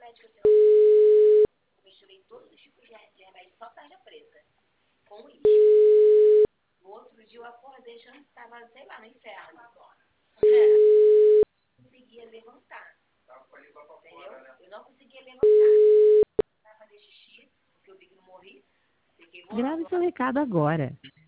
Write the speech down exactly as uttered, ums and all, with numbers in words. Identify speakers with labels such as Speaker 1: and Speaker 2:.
Speaker 1: médica, assim, eu misturei todos os tipos de de remédio, só tarja preta, com uísque. No outro dia eu acordei achando que tava, sei lá, no inferno. É. Não conseguia levantar. Entendeu? Eu não conseguia levantar. Pra fazer xixi, porque eu vi que não morri. Fiquei
Speaker 2: Grave
Speaker 1: bolada.
Speaker 2: seu recado agora.